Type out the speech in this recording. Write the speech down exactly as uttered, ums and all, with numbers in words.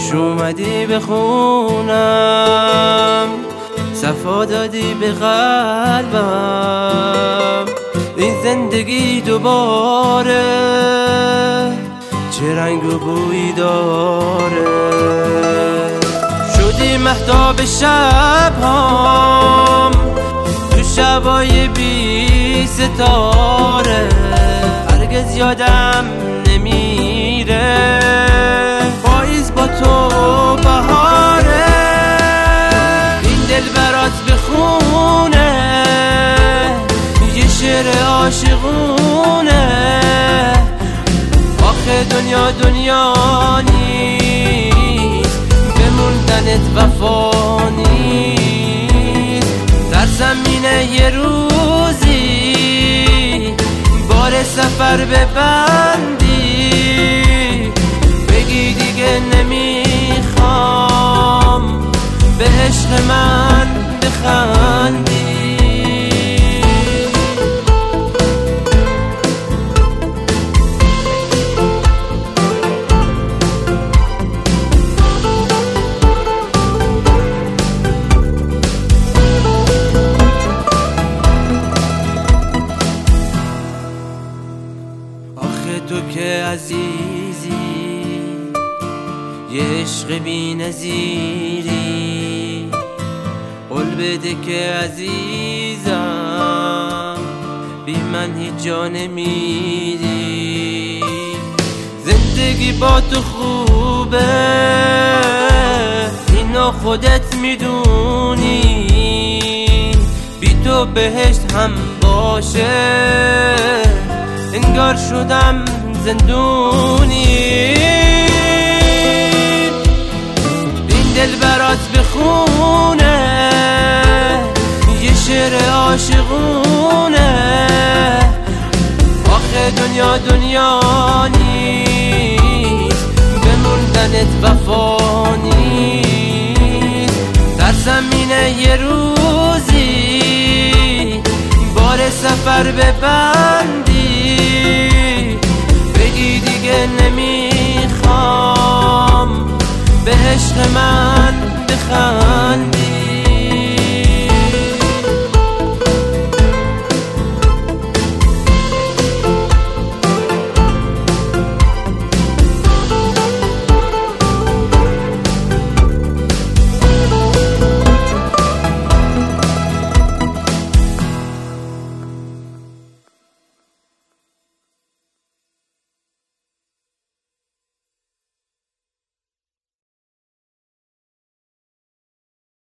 خوش اومدی به خونم، صفا دادی به قلبم. این زندگی دوباره چه رنگ و بویی داره. شدی مهتاب شب‌هام تو شبای بی ستاره، هرگز یادم نمیره پاییز با تو بهاره. این دل برات بخونه یه شعر عاشقونه، آخه دنیا دنیا نیست بموندنت وفا نیست. در زمینه یه روزی بار سفر ببندی، بگی دیگه نمیخوام به عشق من بخندی. تو که عزیزی یه عشق بی نظیری، قول بده که عزیزم بی من هیچ جا نمیری. زندگی با تو خوبه اینو خودت میدونی، بی تو بهشت هم باشه انگار شدم زندونی. این دل برات بخونه یه شعر عاشقونه، آخه دنیا دنیا نیست بموندنت وفا نیست. در زمینه یه روزی بار سفر ببندی، بگی دیگه نمیخوام به عشق من بخندی.